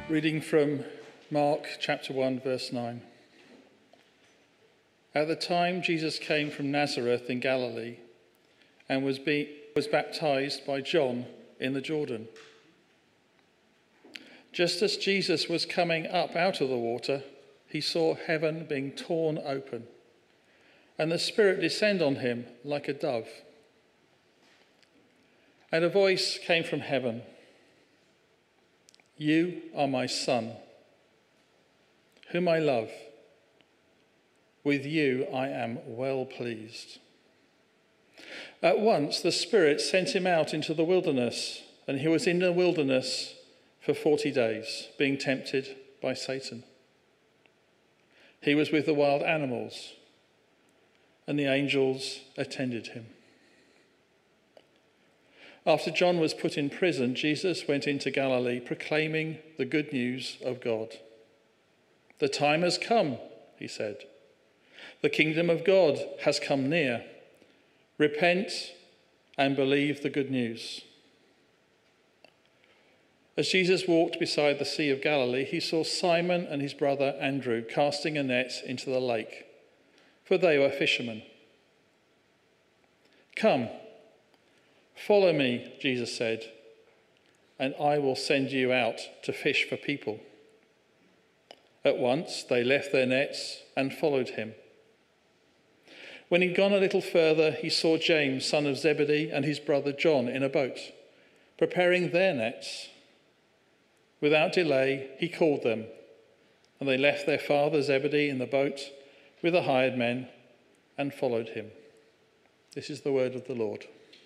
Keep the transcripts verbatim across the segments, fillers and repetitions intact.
Reading from Mark chapter one, verse nine. At the time Jesus came from Nazareth in Galilee and was, be, was baptized by John in the Jordan. Just as Jesus was coming up out of the water, he saw heaven being torn open and the Spirit descend on him like a dove. And a voice came from heaven. You are my Son, whom I love. With you I am well pleased. At once the Spirit sent him out into the wilderness, and he was in the wilderness for forty days, being tempted by Satan. He was with the wild animals, and the angels attended him. After John was put in prison, Jesus went into Galilee proclaiming the good news of God. The time has come, he said. The kingdom of God has come near. Repent and believe the good news. As Jesus walked beside the Sea of Galilee, he saw Simon and his brother Andrew casting a net into the lake, for they were fishermen. Come, follow me, Jesus said, and I will send you out to fish for people. At once they left their nets and followed him. When he'd gone a little further, he saw James, son of Zebedee, and his brother John in a boat, preparing their nets. Without delay, he called them, and they left their father Zebedee in the boat with the hired men and followed him. This is the word of the Lord.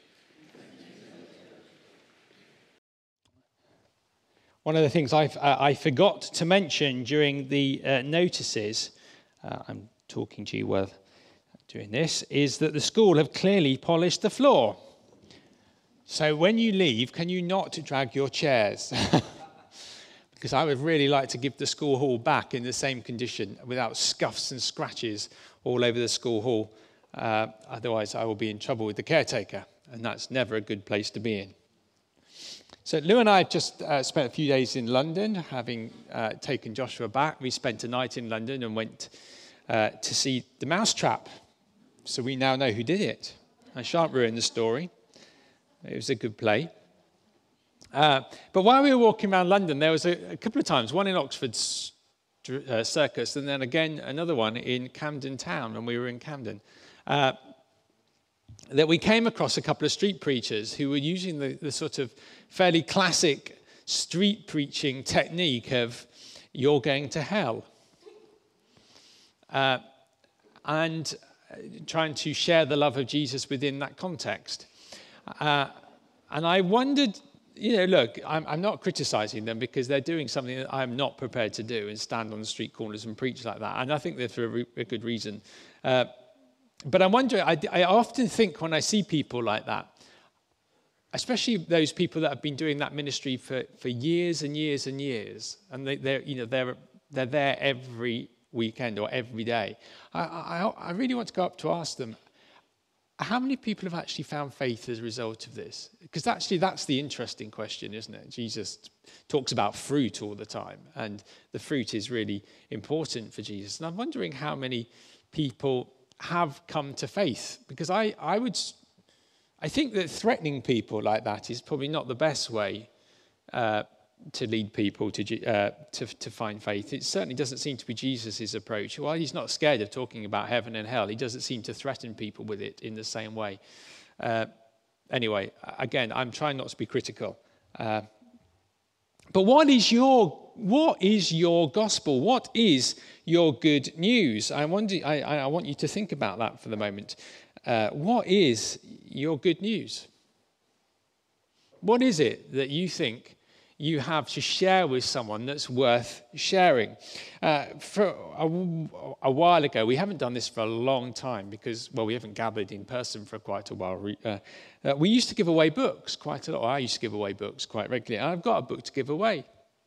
One of the things I've, uh, I forgot to mention during the uh, notices, uh, I'm talking to you while doing this, is that the school have clearly polished the floor. So when you leave, can you not drag your chairs? Because I would really like to give the school hall back in the same condition without scuffs and scratches all over the school hall. Uh, otherwise, I will be in trouble with the caretaker, and that's never a good place to be in. So Lou and I have just uh, spent a few days in London, having uh, taken Joshua back. We spent a night in London and went uh, to see The Mousetrap. So we now know who did it. I shan't ruin the story. It was a good play. Uh, but while we were walking around London, there was a, a couple of times, one in Oxford uh, Circus, and then again another one in Camden Town, when we were in Camden, uh, that we came across a couple of street preachers who were using the, the sort of fairly classic street preaching technique of, you're going to hell. Uh, and trying to share the love of Jesus within that context. Uh, and I wondered, you know, look, I'm, I'm not criticizing them because they're doing something that I'm not prepared to do and stand on the street corners and preach like that. And I think they're for a, re- a good reason. Uh, but I'm wondering, I, I often think when I see people like that, especially those people that have been doing that ministry for, for years and years and years, and they, they're, you know, they're, they're there every weekend or every day. I, I, I really want to go up to ask them, how many people have actually found faith as a result of this? Because actually that's the interesting question, isn't it? Jesus talks about fruit all the time, and the fruit is really important for Jesus. And I'm wondering how many people have come to faith, because I, I would, I think that threatening people like that is probably not the best way uh, to lead people to, uh, to to find faith. It certainly doesn't seem to be Jesus' approach. While he's not scared of talking about heaven and hell, he doesn't seem to threaten people with it in the same way. Uh, anyway, again, I'm trying not to be critical. Uh, but what is your what is your gospel? What is your good news? I wonder. I, I want you to think about that for the moment. Uh, what is your good news? What is it that you think you have to share with someone that's worth sharing? Uh, for a, a while ago, we haven't done this for a long time because, well, we haven't gathered in person for quite a while. Uh, uh, we used to give away books quite a lot. I used to give away books quite regularly. And I've got a book to give away.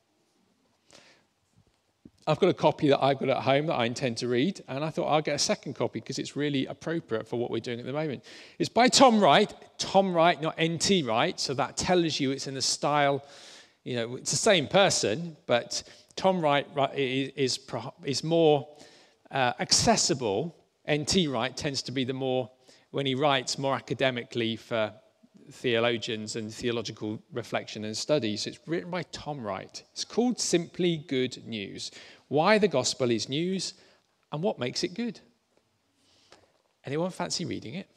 I've got a copy that I've got at home that I intend to read, and I thought I'll get a second copy because it's really appropriate for what we're doing at the moment. It's by Tom Wright. Tom Wright, not N T Wright, so that tells you it's in the style You know, it's the same person, but Tom Wright is, is more uh, accessible. N T Wright tends to be the more, when he writes more academically for theologians and theological reflection and studies. It's written by Tom Wright. It's called Simply Good News. Why the gospel is news and what makes it good. Anyone fancy reading it?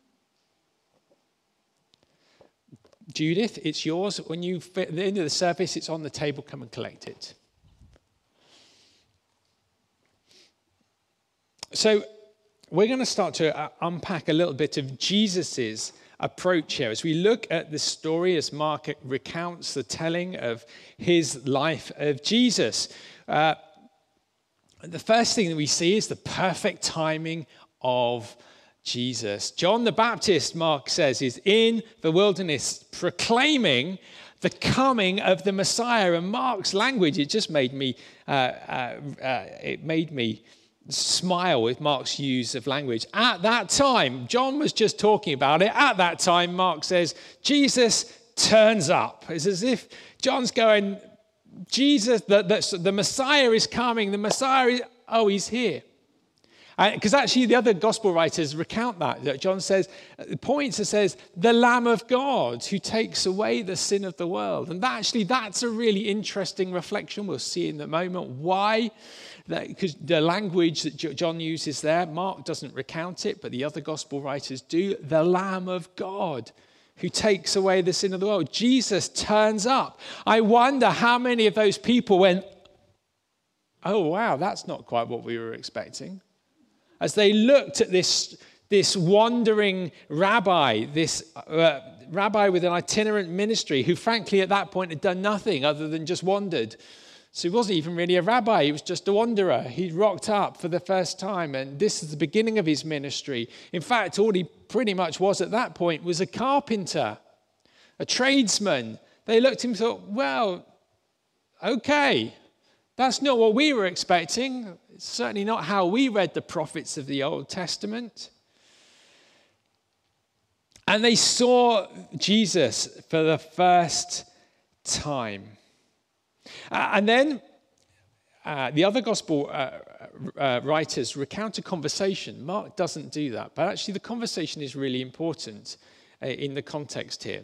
Judith, it's yours. When you fit at the end of the service, it's on the table. Come and collect it. So we're going to start to unpack a little bit of Jesus's approach here as we look at the story as Mark recounts the telling of his life of Jesus. Uh, the first thing that we see is the perfect timing of Jesus. John the Baptist, Mark says, is in the wilderness proclaiming the coming of the Messiah. And Mark's language, it just made me, uh, uh, uh, it made me smile with Mark's use of language. At that time, John was just talking about it. At that time, Mark says, Jesus turns up. It's as if John's going, Jesus, the, the, the Messiah is coming. The Messiah is, oh, he's here. Because actually the other gospel writers recount that. that John says, points and says, the Lamb of God who takes away the sin of the world. And that actually, that's a really interesting reflection. We'll see in a moment why. Because the language that John uses there, Mark doesn't recount it, but the other gospel writers do. The Lamb of God who takes away the sin of the world. Jesus turns up. I wonder how many of those people went, oh, wow, that's not quite what we were expecting. As they looked at this, this wandering rabbi, this uh, rabbi with an itinerant ministry who frankly at that point had done nothing other than just wandered. So he wasn't even really a rabbi, he was just a wanderer. He rocked up for the first time, and this is the beginning of his ministry. In fact, all he pretty much was at that point was a carpenter, a tradesman. They looked at him and thought, well, okay, that's not what we were expecting. It's certainly not how we read the prophets of the Old Testament. And they saw Jesus for the first time. Uh, and then uh, the other gospel uh, uh, writers recount a conversation. Mark doesn't do that, but actually the conversation is really important uh, in the context here.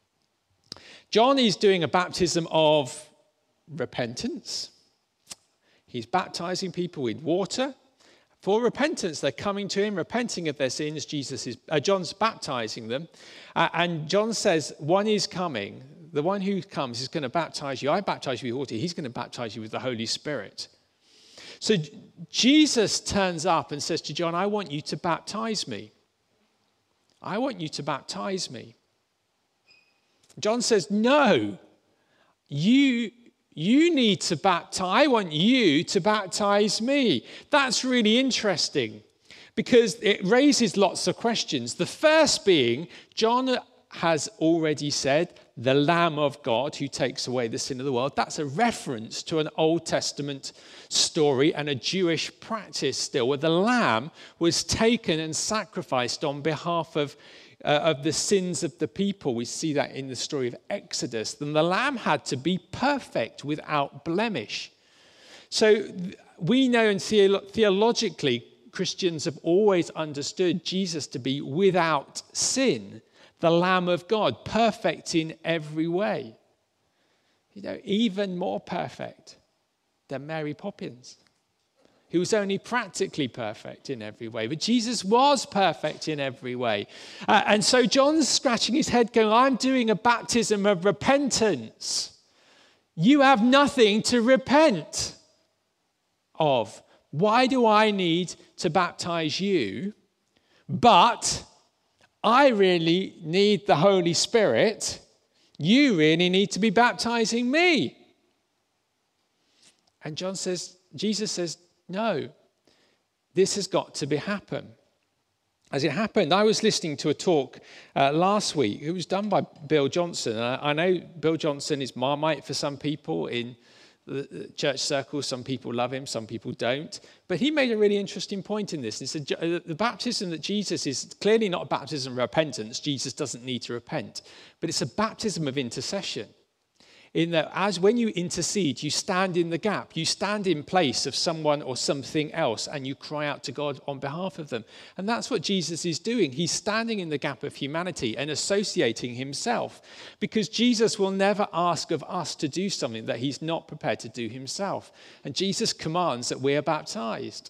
John is doing a baptism of repentance. He's baptizing people with water. For repentance, they're coming to him, repenting of their sins. Jesus is, uh, John's baptizing them. Uh, and John says, one is coming. The one who comes is going to baptize you. I baptize you with water. He's going to baptize you with the Holy Spirit. So Jesus turns up and says to John, I want you to baptize me. I want you to baptize me. John says, no, you You need to baptize, I want you to baptize me. That's really interesting because it raises lots of questions. The first being, John has already said, the Lamb of God who takes away the sin of the world. That's a reference to an Old Testament story and a Jewish practice still, where the lamb was taken and sacrificed on behalf of Uh, of the sins of the people. We see that in the story of Exodus. Then the lamb had to be perfect, without blemish. So we know, and theolo- theologically, Christians have always understood Jesus to be without sin, the Lamb of God, perfect in every way. You know, even more perfect than Mary Poppins, who was only practically perfect in every way. But Jesus was perfect in every way. Uh, and so John's scratching his head going, I'm doing a baptism of repentance. You have nothing to repent of. Why do I need to baptize you? But I really need the Holy Spirit. You really need to be baptizing me. And John says, Jesus says, no, this has got to be happen. As it happened, I was listening to a talk uh, last week. It was done by Bill Johnson. And I, I know Bill Johnson is Marmite for some people in the church circles. Some people love him, some people don't. But he made a really interesting point in this. He said the baptism that Jesus is clearly not a baptism of repentance. Jesus doesn't need to repent. But it's a baptism of intercession. in that as when you intercede, you stand in the gap, you stand in place of someone or something else, and you cry out to God on behalf of them. And that's what Jesus is doing. He's standing in the gap of humanity and associating himself, because Jesus will never ask of us to do something that he's not prepared to do himself. And Jesus commands that we are baptized.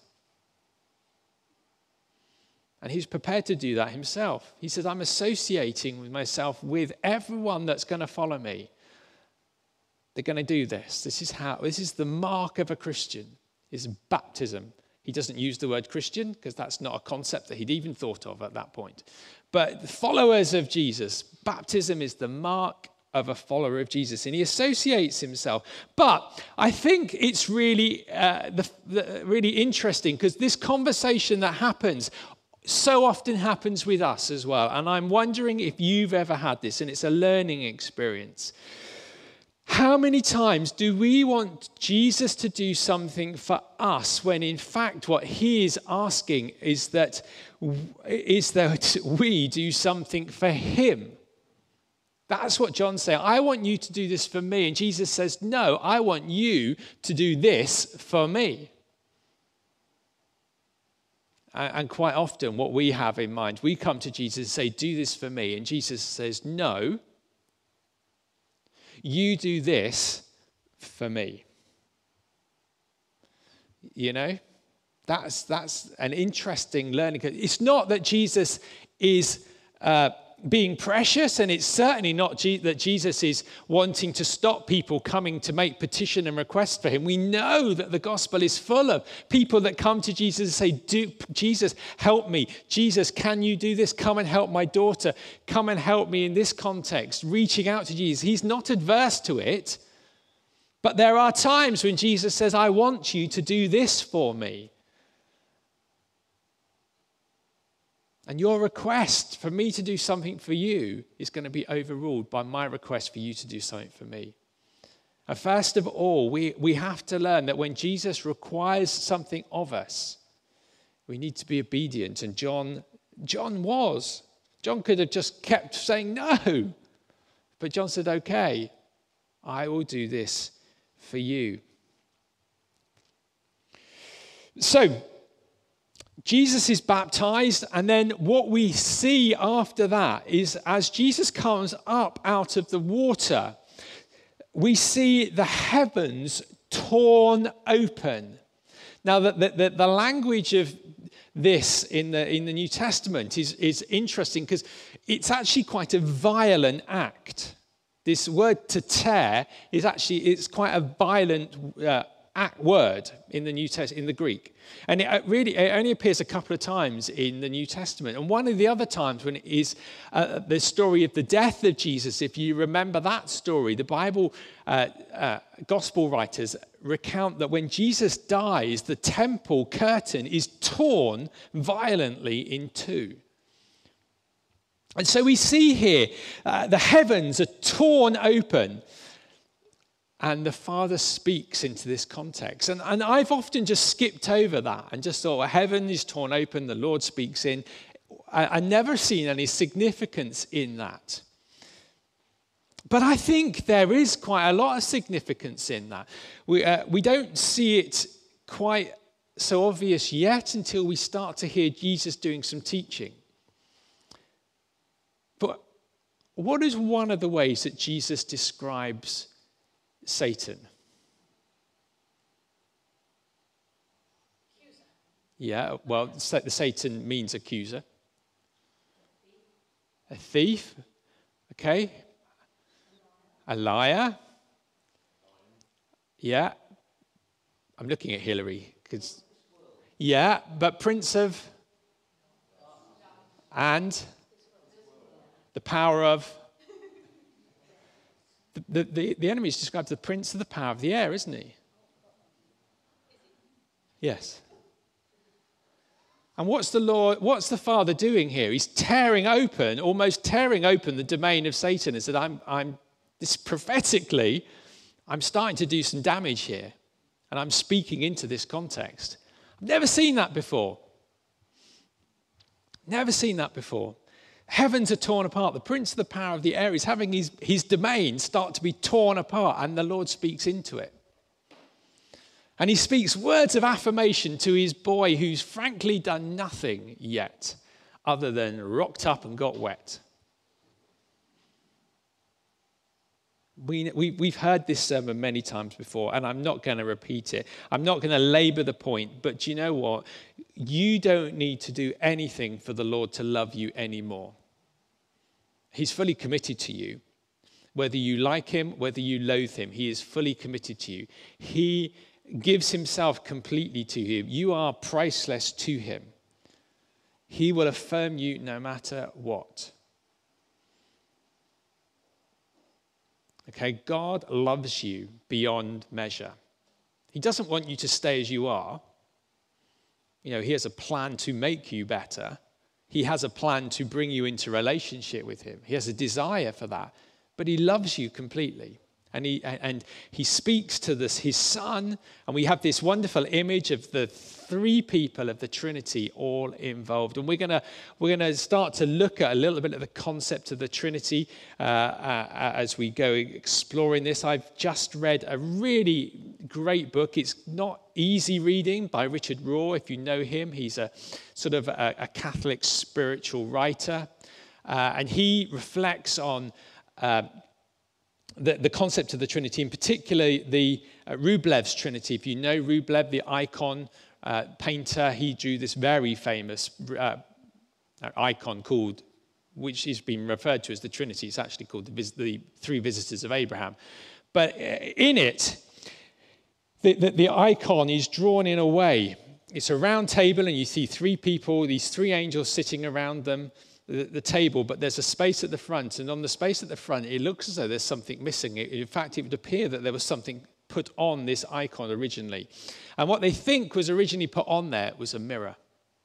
And he's prepared to do that himself. He says, I'm associating with myself with everyone that's going to follow me. They're going to do this. This is how, this is the mark of a Christian, is baptism. He doesn't use the word Christian because that's not a concept that he'd even thought of at that point. But the followers of Jesus, baptism is the mark of a follower of Jesus, and he associates himself. But I think it's really, uh, the, the, really interesting, because this conversation that happens so often happens with us as well. And I'm wondering if you've ever had this, and it's a learning experience. How many times do we want Jesus to do something for us when in fact what he is asking is that, is that we do something for him? That's what John's saying. I want you to do this for me. And Jesus says, no, I want you to do this for me. And quite often what we have in mind, we come to Jesus and say, do this for me. And Jesus says, no, you do this for me. You know, that's that's an interesting learning. It's not that Jesus is uh, being precious, and it's certainly not G- that Jesus is wanting to stop people coming to make petition and request for him. We know that the gospel is full of people that come to Jesus and say, do, Jesus, help me. Jesus, can you do this? Come and help my daughter. Come and help me in this context, reaching out to Jesus. He's not adverse to it, but there are times when Jesus says, I want you to do this for me. And your request for me to do something for you is going to be overruled by my request for you to do something for me. And first of all, we, we have to learn that when Jesus requires something of us, we need to be obedient. And John, John was. John could have just kept saying no. But John said, okay, I will do this for you. So, Jesus is baptized, and then what we see after that is as Jesus comes up out of the water, we see the heavens torn open. Now, the, the, the language of this in the, in the New Testament is, is interesting because it's actually quite a violent act. This word to tear is actually, it's quite a violent uh, act word in the New Testament, in the Greek. And it really it only appears a couple of times in the New Testament. And one of the other times when it is uh, the story of the death of Jesus, if you remember that story, the Bible uh, uh, gospel writers recount that when Jesus dies, the temple curtain is torn violently in two. And so we see here uh, the heavens are torn open. And the Father speaks into this context. And, and I've often just skipped over that and just thought, well, heaven is torn open, the Lord speaks in. I, I've never seen any significance in that. But I think there is quite a lot of significance in that. We, uh, we don't see it quite so obvious yet until we start to hear Jesus doing some teaching. But what is one of the ways that Jesus describes Satan? Accuser. Yeah, well, the Satan means accuser. A thief. Okay. A liar. Yeah. I'm looking at Hillary because. Yeah, but prince of. And the power of. The, the, the enemy is described as the prince of the power of the air, isn't he? Yes. And what's the Lord, what's the Father doing here? He's tearing open, almost tearing open the domain of Satan and said, I'm, I'm, this prophetically, I'm starting to do some damage here. And I'm speaking into this context. I've never seen that before. Never seen that before. Heavens are torn apart. The prince of the power of the air is having his, his domain start to be torn apart, and the Lord speaks into it. And he speaks words of affirmation to his boy who's frankly done nothing yet other than rocked up and got wet. We, we, we've heard this sermon many times before, and I'm not going to repeat it. I'm not going to labor the point, but do you know what? You don't need to do anything for the Lord to love you anymore. He's fully committed to you. Whether you like him, whether you loathe him, he is fully committed to you. He gives himself completely to you. You are priceless to him. He will affirm you no matter what. Okay, God loves you beyond measure. He doesn't want you to stay as you are. You know, he has a plan to make you better. He has a plan to bring you into relationship with him. He has a desire for that. But he loves you completely. And he and he speaks to this, his son, and we have this wonderful image of the three people of the Trinity all involved. And we're gonna we're gonna start to look at a little bit of the concept of the Trinity uh, uh, as we go exploring this. I've just read a really great book. It's not easy reading, by Richard Rohr. If you know him, he's a sort of a, a Catholic spiritual writer, uh, and he reflects on Uh, The, the concept of the Trinity, in particular the uh, Rublev's Trinity. If you know Rublev, the icon uh, painter, he drew this very famous uh, icon called, which is being referred to as the Trinity. It's actually called the, vis- the Three Visitors of Abraham. But in it, the, the, the icon is drawn in a way. It's a round table, and you see three people, these three angels sitting around them. The, the table, but there's a space at the front, and on the space at the front, it looks as though there's something missing. It, in fact, it would appear that there was something put on this icon originally. And what they think was originally put on there was a mirror.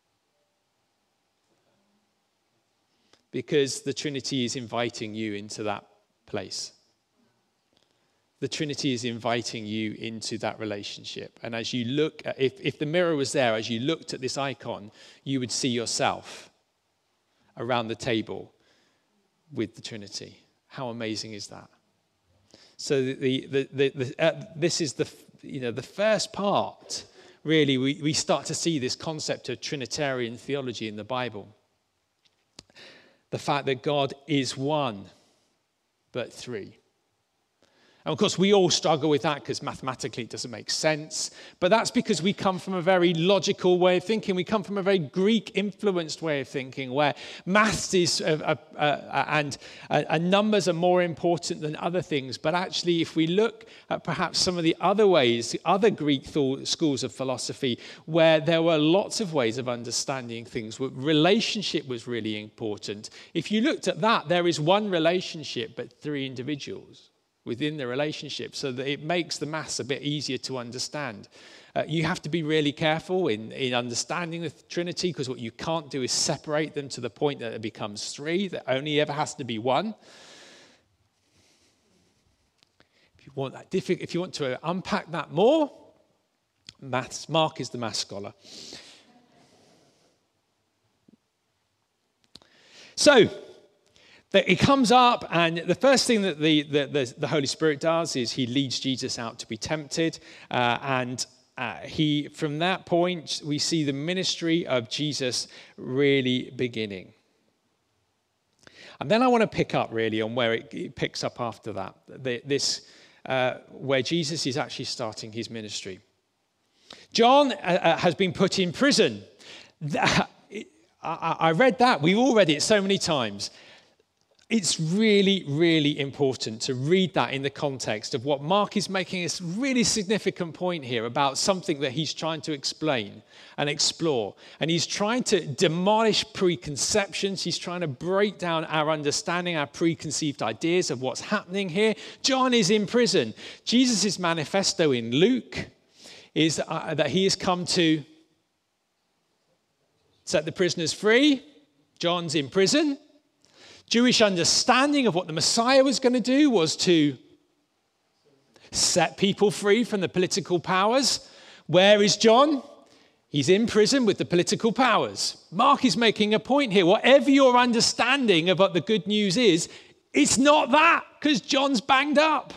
Because the Trinity is inviting you into that place. The Trinity is inviting you into that relationship. And as you look, at, if, if the mirror was there, as you looked at this icon, you would see yourself around the table with the Trinity. How amazing is that? So the, the, the, the, uh, this is the, you know, the first part, really, we, we start to see this concept of Trinitarian theology in the Bible. The fact that God is one, but three. And of course, we all struggle with that because mathematically it doesn't make sense. But that's because we come from a very logical way of thinking. We come from a very Greek-influenced way of thinking, where maths is uh, uh, uh, and, uh, and numbers are more important than other things. But actually, if we look at perhaps some of the other ways, other Greek th- schools of philosophy, where there were lots of ways of understanding things, where relationship was really important. If you looked at that, there is one relationship, but three individuals within the relationship, so that it makes the maths a bit easier to understand. Uh, you have to be really careful in, in understanding the Trinity, because what you can't do is separate them to the point that it becomes three, that only ever has to be one. If you want that diffi- if you want to unpack that more, maths, Mark is the maths scholar. So, it comes up, and the first thing that the, the, the, the Holy Spirit does is he leads Jesus out to be tempted. Uh, and uh, he, from that point, we see the ministry of Jesus really beginning. And then I want to pick up really on where it, it picks up after that. The, this, uh, where Jesus is actually starting his ministry. John uh, has been put in prison. I, I read that. We've all read it so many times. It's really, really important to read that in the context of what Mark is making a really significant point here about something that he's trying to explain and explore. And he's trying to demolish preconceptions. He's trying to break down our understanding, our preconceived ideas of what's happening here. John is in prison. Jesus' manifesto in Luke is uh, that he has come to set the prisoners free. John's in prison. Jewish understanding of what the Messiah was going to do was to set people free from the political powers. Where is John? He's in prison with the political powers. Mark is making a point here. Whatever your understanding of what the good news is, it's not that, because John's banged up.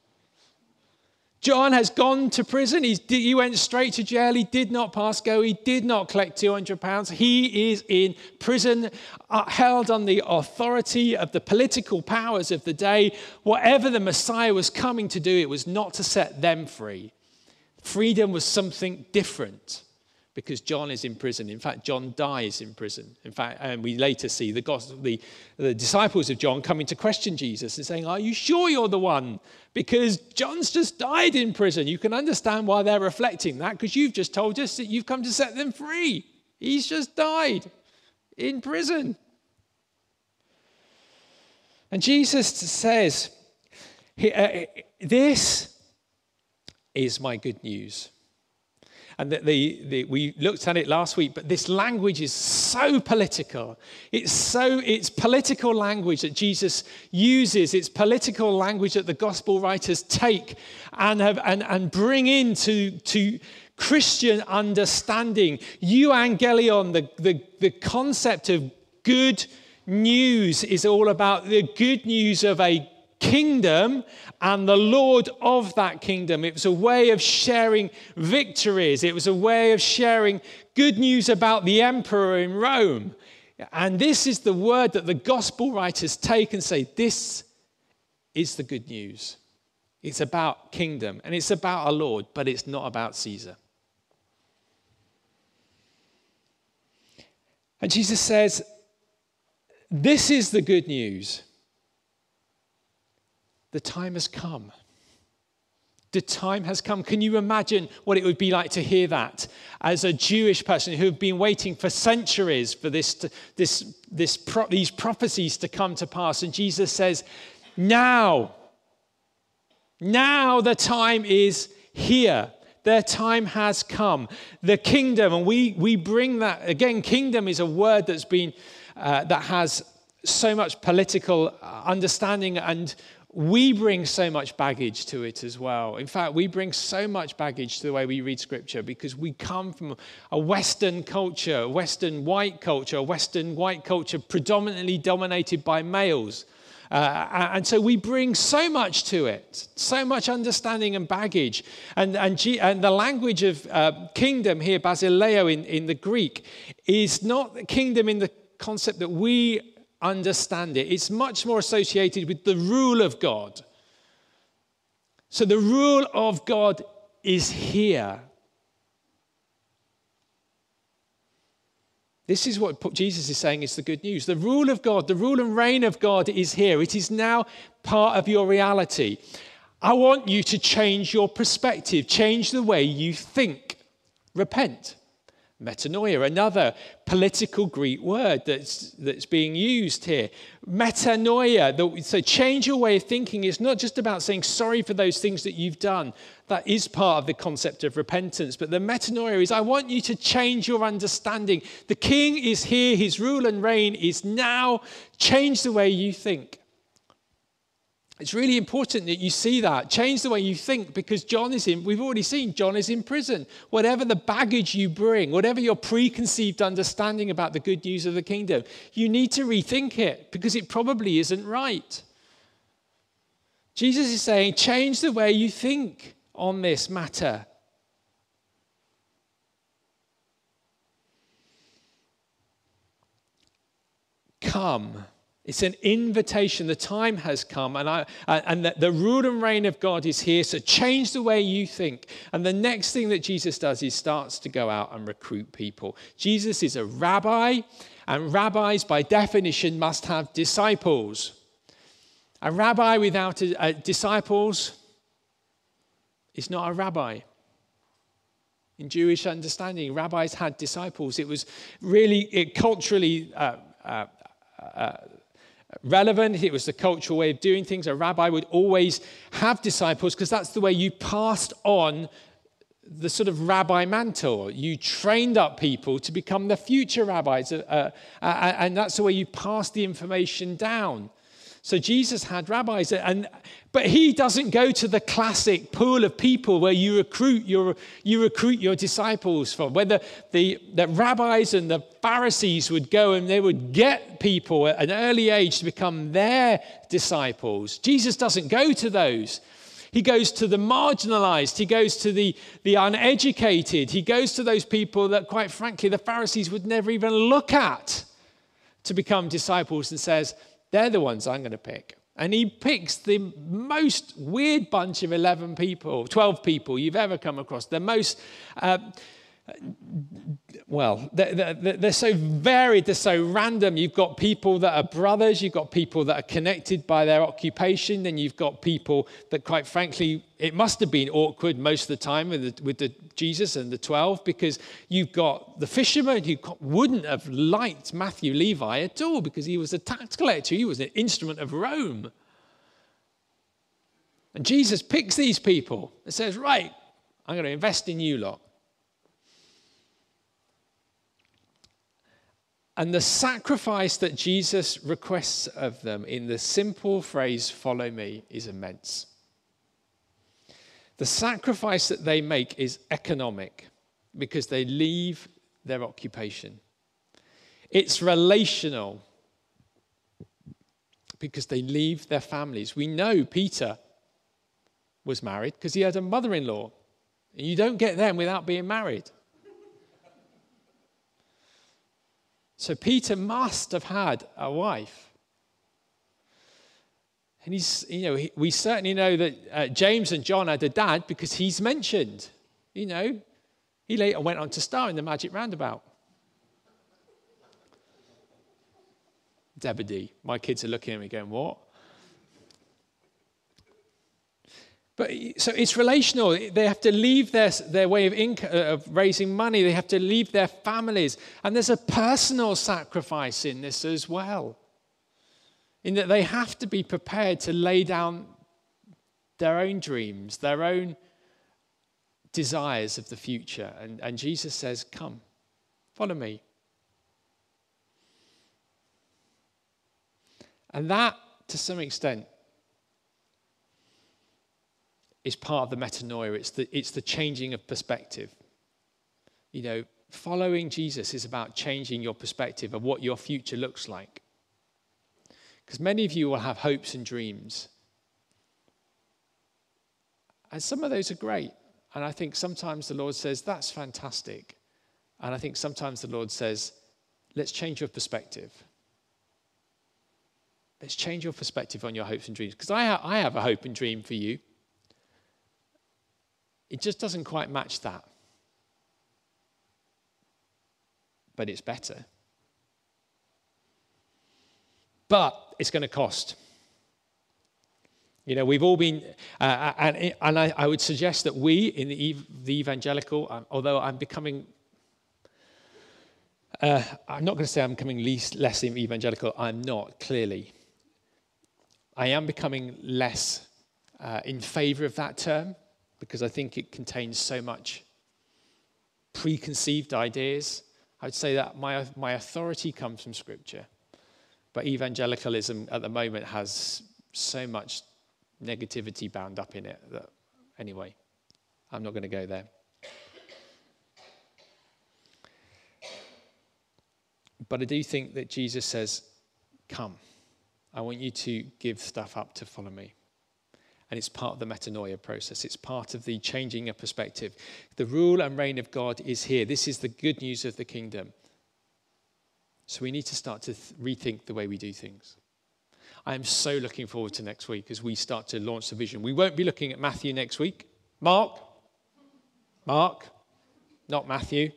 John has gone to prison. He's, he went straight to jail. He did not pass go. He did not collect two hundred pounds. He is in prison, uh, held on the authority of the political powers of the day. Whatever the Messiah was coming to do, it was not to set them free. Freedom was something different, because John is in prison. In fact, John dies in prison. In fact, and we later see the, gospel, the, the disciples of John coming to question Jesus and saying, are you sure you're the one? Because John's just died in prison. You can understand why they're reflecting that, because you've just told us that you've come to set them free. He's just died in prison. And Jesus says, this is my good news. And the, the, the, we looked at it last week, but this language is so political. It's so it's political language that Jesus uses. It's political language that the gospel writers take and have and, and bring into to Christian understanding. Euangelion, the, the, the concept of good news, is all about the good news of a kingdom and the Lord of that kingdom. It was a way of sharing victories. It was a way of sharing good news about the emperor in Rome. And this is the word that the gospel writers take and say, this is the good news. It's about kingdom and it's about our Lord, but it's not about Caesar. And Jesus says, this is the good news. The time has come. The time has come. Can you imagine what it would be like to hear that as a Jewish person who had been waiting for centuries for this, to, this, this, pro, these prophecies to come to pass? And Jesus says, now, now the time is here. Their time has come. The kingdom, and we we bring that again. Kingdom is a word that's been uh, that has so much political understanding, and we bring so much baggage to it as well. In fact, we bring so much baggage to the way we read Scripture because we come from a Western culture, a Western white culture, a Western white culture predominantly dominated by males. Uh, and so we bring so much to it, so much understanding and baggage. And, and, G, and the language of uh, kingdom here, basileo in, in the Greek, is not kingdom in the concept that we understand it. It's much more associated with the rule of God. So the rule of God is here. This is what Jesus is saying is the good news. The rule of God, the rule and reign of God is here. It is now part of your reality. I want you to change your perspective, change the way you think. Repent. Metanoia, another political Greek word that's that's being used here. Metanoia, the, so change your way of thinking is not just about saying sorry for those things that you've done. That is part of the concept of repentance. But the metanoia is, I want you to change your understanding. The king is here. His rule and reign is now. Change the way you think. It's really important that you see that. Change the way you think, because John is in, we've already seen, John is in prison. Whatever the baggage you bring, whatever your preconceived understanding about the good news of the kingdom, you need to rethink it because it probably isn't right. Jesus is saying, change the way you think on this matter. Come. It's an invitation. The time has come, and I and the, the rule and reign of God is here. So change the way you think. And the next thing that Jesus does is starts to go out and recruit people. Jesus is a rabbi, and rabbis, by definition, must have disciples. A rabbi without a, a disciples is not a rabbi. In Jewish understanding, rabbis had disciples. It was really it culturally uh, uh, uh, relevant. It was the cultural way of doing things. A rabbi would always have disciples because that's the way you passed on the sort of rabbi mantle. You trained up people to become the future rabbis, uh, uh, and that's the way you passed the information down. So Jesus had rabbis, and but he doesn't go to the classic pool of people where you recruit your you recruit your disciples from. Whether the, the rabbis and the Pharisees would go and they would get people at an early age to become their disciples. Jesus doesn't go to those. He goes to the marginalized. He goes to the, the uneducated. He goes to those people that, quite frankly, the Pharisees would never even look at to become disciples, and says, they're the ones I'm going to pick. And he picks the most weird bunch of eleven people, twelve people you've ever come across. The most, uh, well, they're, they're, they're so varied, they're so random. You've got people that are brothers. You've got people that are connected by their occupation. Then you've got people that, quite frankly, it must have been awkward most of the time with the, with the Jesus and the twelve, because you've got the fisherman who wouldn't have liked Matthew Levi at all because he was a tax collector. He was an instrument of Rome. And Jesus picks these people and says, right, I'm going to invest in you lot. And the sacrifice that Jesus requests of them in the simple phrase, follow me, is immense. The sacrifice that they make is economic because they leave their occupation. It's relational because they leave their families. We know Peter was married because he had a mother-in-law. And you don't get them without being married. So Peter must have had a wife. And he's, you know, he, we certainly know that uh, James and John had a dad because he's mentioned. You know, he later went on to star in the Magic Roundabout. Zebedee. My kids are looking at me going, what? But so it's relational. They have to leave their, their way of income, of raising money. They have to leave their families. And there's a personal sacrifice in this as well, in that they have to be prepared to lay down their own dreams, their own desires of the future. And, and Jesus says, come, follow me. And that, to some extent, is part of the metanoia. It's the, it's the changing of perspective. You know, following Jesus is about changing your perspective of what your future looks like. Because many of you will have hopes and dreams. And some of those are great. And I think sometimes the Lord says, that's fantastic. And I think sometimes the Lord says, let's change your perspective. Let's change your perspective on your hopes and dreams. Because I, ha- I have a hope and dream for you. It just doesn't quite match that. But it's better. But it's going to cost. You know, we've all been, uh, and, and I, I would suggest that we in the, the evangelical, um, although I'm becoming, uh, I'm not going to say I'm becoming least, less evangelical, I'm not, clearly. I am becoming less uh, in favor of that term, because I think it contains so much preconceived ideas. I would say that my, my authority comes from Scripture. But evangelicalism at the moment has so much negativity bound up in it that, anyway, I'm not going to go there. But I do think that Jesus says, come, I want you to give stuff up to follow me. And it's part of the metanoia process. It's part of the changing of perspective. The rule and reign of God is here. This is the good news of the kingdom. So we need to start to th- rethink the way we do things. I am so looking forward to next week as we start to launch the vision. We won't be looking at Matthew next week. Mark? Mark? Not Matthew.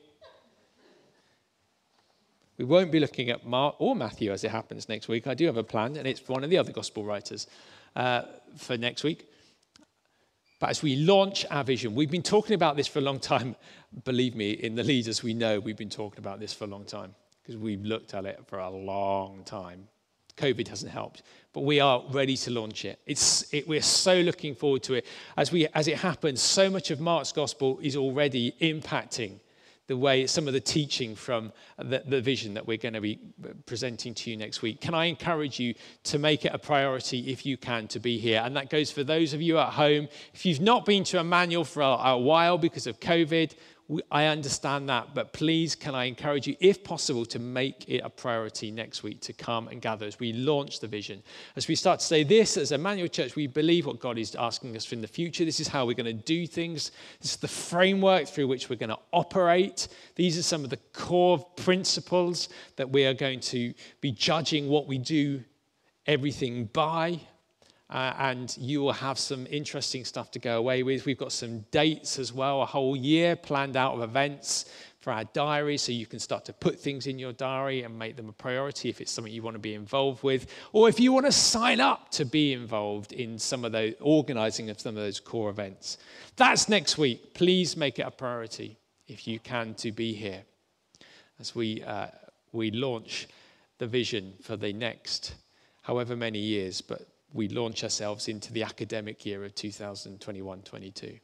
We won't be looking at Mark or Matthew as it happens next week. I do have a plan, and it's one of the other gospel writers. Uh, for next week. But as we launch our vision, we've been talking about this for a long time. Believe me, in the leaders we know, we've been talking about this for a long time because we've looked at it for a long time. COVID hasn't helped, but we are ready to launch it. It's it, we're so looking forward to it. As we as it happens, so much of Mark's gospel is already impacting the way, some of the teaching from the, the vision that we're going to be presenting to you next week. Can I encourage you to make it a priority if you can to be here? And that goes for those of you at home. If you've not been to Emmanuel for a, a while because of COVID, we, I understand that, but please can I encourage you, if possible, to make it a priority next week to come and gather as we launch the vision. As we start to say this, as Emmanuel Church, we believe what God is asking us for in the future. This is how we're going to do things. This is the framework through which we're going to operate. These are some of the core principles that we are going to be judging what we do everything by. Uh, and you will have some interesting stuff to go away with. We've got some dates as well, a whole year planned out of events for our diary, so you can start to put things in your diary and make them a priority if it's something you want to be involved with, or if you want to sign up to be involved in some of those, organizing of some of those core events. That's next week. Please make it a priority if you can to be here as we uh, we launch the vision for the next however many years, but we launch ourselves into the academic year of two thousand twenty-one twenty-two.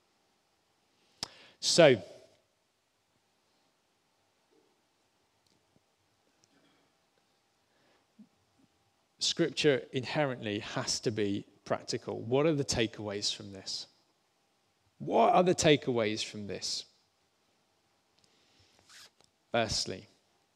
So, Scripture inherently has to be practical. What are the takeaways from this? What are the takeaways from this? Firstly,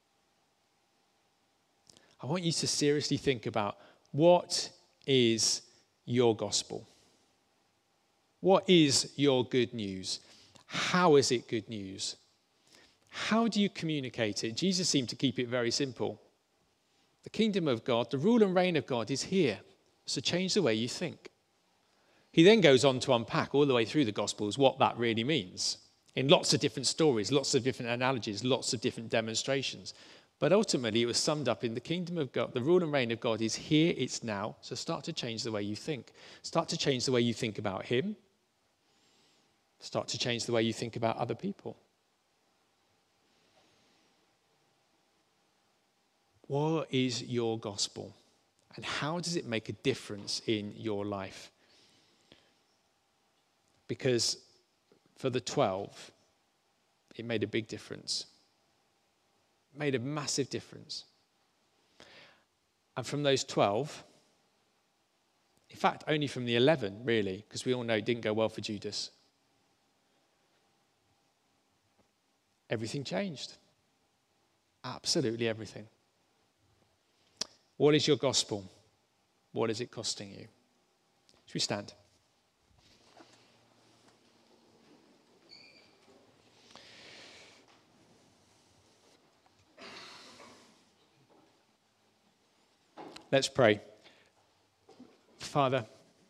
I want you to seriously think about what is your gospel? What is your good news? How is it good news? How do you communicate it? Jesus seemed to keep it very simple. The kingdom of God, the rule and reign of God is here. So change the way you think. He then goes on to unpack all the way through the Gospels what that really means in lots of different stories, lots of different analogies, lots of different demonstrations. But ultimately, it was summed up in the kingdom of God. The rule and reign of God is here, it's now. So start to change the way you think. Start to change the way you think about him. Start to change the way you think about other people. What is your gospel? And how does it make a difference in your life? Because for the twelve, it made a big difference. Made a massive difference. And from those twelve, in fact, only from the eleven, really, because we all know it didn't go well for Judas. Everything changed. Absolutely everything. What is your gospel? What is it costing you? Should we stand? Let's pray. Father,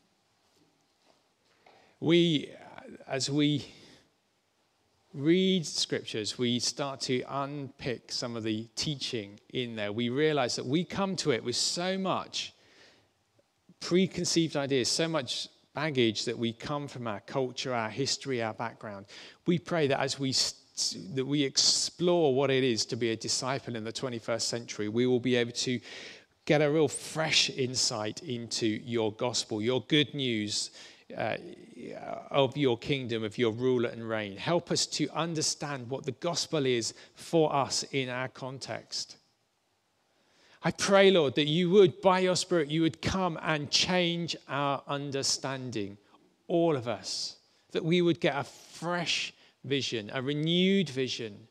we, as we read scriptures, we start to unpick some of the teaching in there. We realize that we come to it with so much preconceived ideas, so much baggage that we come from our culture, our history, our background. We pray that as we that we explore what it is to be a disciple in the twenty-first century, we will be able to get a real fresh insight into your gospel, your good news uh, of your kingdom, of your rule and reign. Help us to understand what the gospel is for us in our context. I pray, Lord, that you would, by your Spirit, you would come and change our understanding, all of us, that we would get a fresh vision, a renewed vision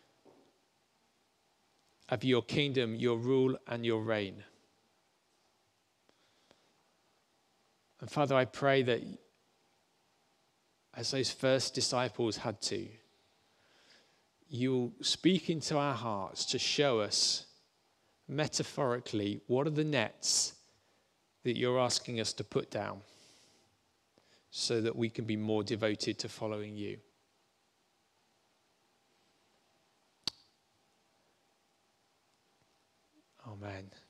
of your kingdom, your rule, and your reign. And Father, I pray that as those first disciples had to, you will speak into our hearts to show us metaphorically what are the nets that you're asking us to put down so that we can be more devoted to following you. Amen.